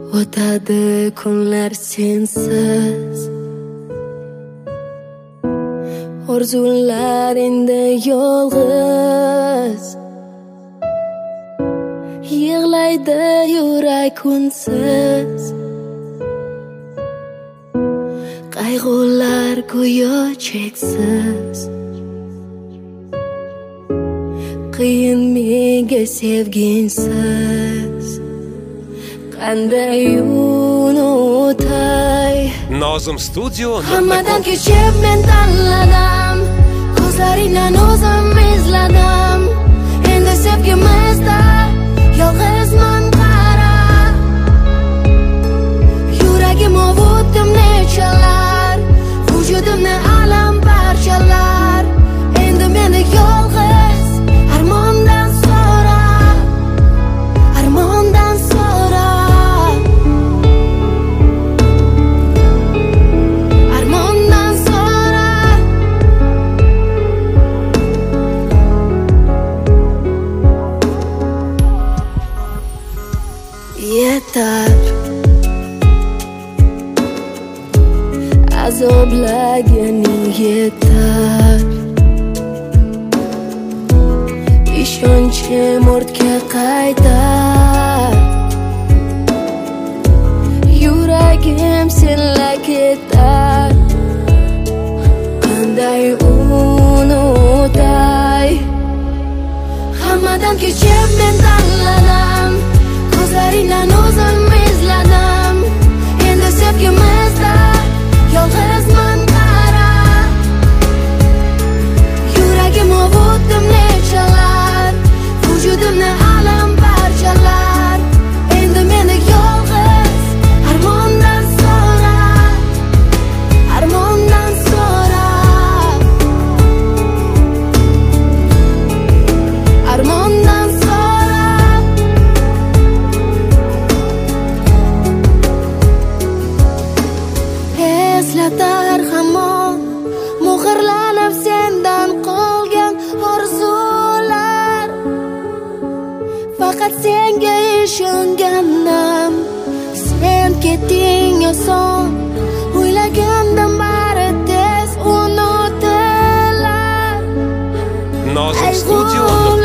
O'tadi kunlar sensiz, orzular endi yolg'iz, yig'laydi yurak unsiz, qayg'ular go'yo cheksiz. Qiyin menga sevginsiz, qanday unutay. Nozim Studio. Hammadan kechib men tanladim, ko'zlaringdan o'zim izladim. Endi sevgimizda yolg'izman qara, yuragim ovutdim nechalar, vujudimni alam parchalar. Endi meni yolg'iz armondan so'ra, armondan so'ra, armondan so'ra. Yetar azoblaganing yetar, ishonchim ortga qaytar, yuragim senla ketar, qanday unutay. Hammadan kechib men tanladim, ko'zlaringdan o'zim izladim. Endi sevgimizda yolg'izman qara, yuragim ovutdim nechalar, vujudimni alam parchalar. Endi meni yolg'iz armondan so'ra, armondan so'ra, armondan so'ra. Eslatar hamon muhrlanib sendan qolgan orzular, faqat senga ishongandim. Sen ketding oson, o'ylagandim bari tez unutilar. Nozim Studio.